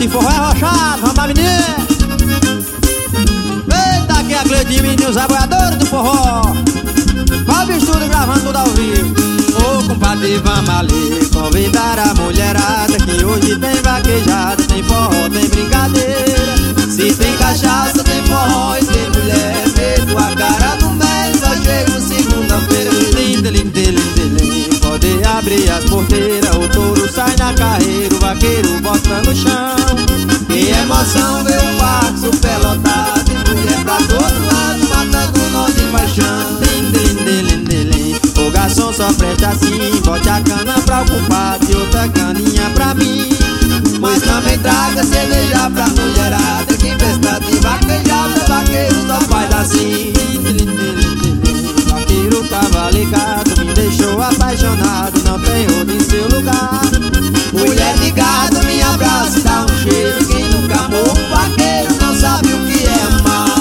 esse forró é arrochado, vamos lá, menino. Eita, aqui é a Cleitinho, menino, os aboiadores do forró. Fábio Estúdio gravando tudo ao vivo. Ô compadre, vamos ali convidar a mulherada, que hoje tem vaquejada, tem forró, tem brincadeira. Se tem cachaça, tem forró e tem mulher. Feito a cara do mês, só chega segunda-feira. Pode abrir as porteiras, o touro sai na carreira, o vaqueiro bota no chão. Que emoção ver o parque superlotado, e mulher pra todo lado, matando nós de paixão. O garçom só presta assim, bote a cana pra o compadre e outra caninha pra mim. Mas também traga cerveja pra mulherada, que festa de vaquejada, vaqueiro só faz assim. Vaqueiro cavalicado me deixou apaixonado, não tem outro em seu lugar. Mulher de gado me abraça e dá um cheiro, quem nunca amou um vaqueiro não sabe o que é amar.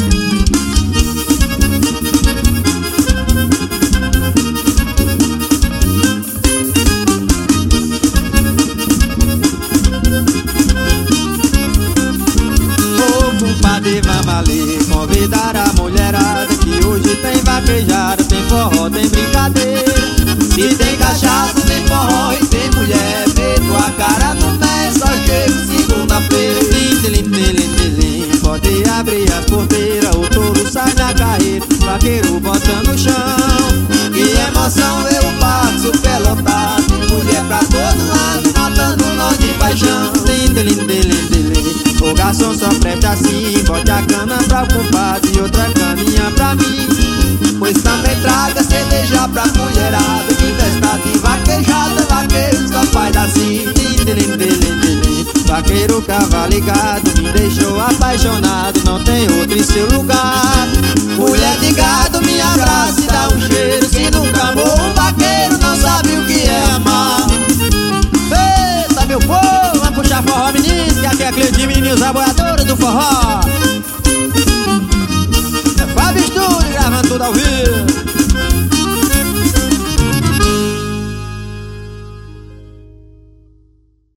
Compadre, vamos ali convidar a mulherada, que hoje tem vaquejada, tem forró, tem brincadeira. Se tem cachaça, tem forró e tem mulher. Feito a cara no mês, só chega segunda-feira. Pode abrir as porteiras, o touro sai na carreira, o vaqueiro bota no chão. Que emoção ver o parque superlotado, e mulher pra todo lado, matando nós de paixão. O garçom só presta assim, bote a cana pra o compadre e outra caninha pra mim. Pois também traga cerveja pra mulherada, que festa de vaquejada, vaqueiro só faz assim. Vaqueiro cavalicado me deixou apaixonado, não tem outro em seu lugar. Mulher de gado me abraça e dá um cheiro, se nunca amou um vaqueiro não sabe o que é amar. Eita, meu povo, vamos puxar forró, meninos, que aqui é a Cleitinho, menino, os aboiadores do forró. É Fábio Estúdio gravando tudo ao vivo.